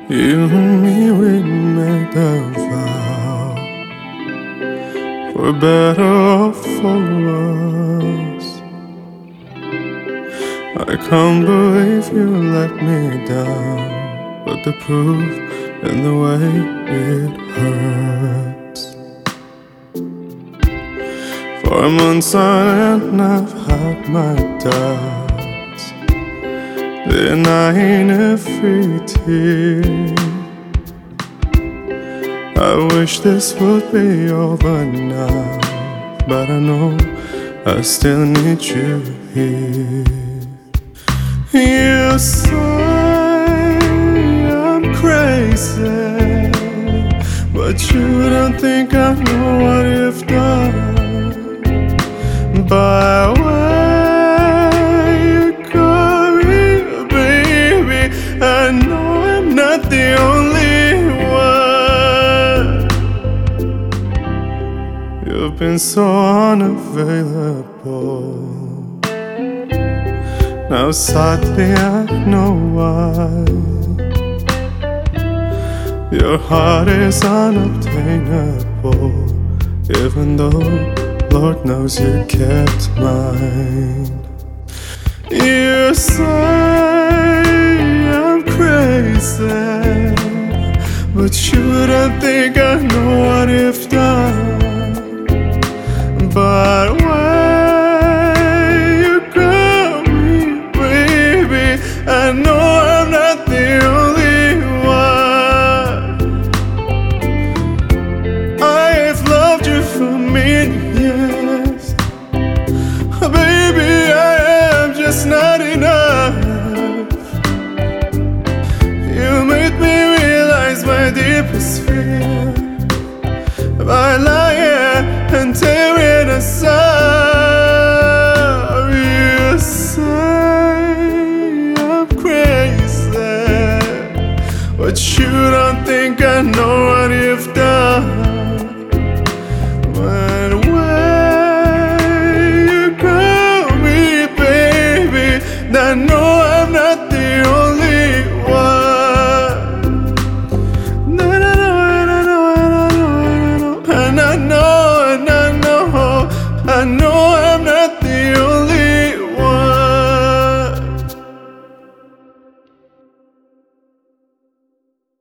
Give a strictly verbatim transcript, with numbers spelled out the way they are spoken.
You and me, we made a vow, for better or for worse. I can't believe you let me down, but the proof in the way it hurts. For months on end I've had my doubts, denying every tear. I wish this would be over now, but I know I still need you here. You say I'm crazy, but you don't think I know what you've done. By the way you call me, baby, I know I'm not the only one. You've been so unavailable. Now sadly I know why. Your heart is unobtainable, even though Lord knows you kept mine. You say I'm crazy, but you don't think I know what you've done. But when you call me, baby, I know I'm not the only one. I have loved you for many years, baby, I am just not enough. You made me realize my deepest fear by lying and tearing us up. You say I'm crazy, but you don't think I know what you've done.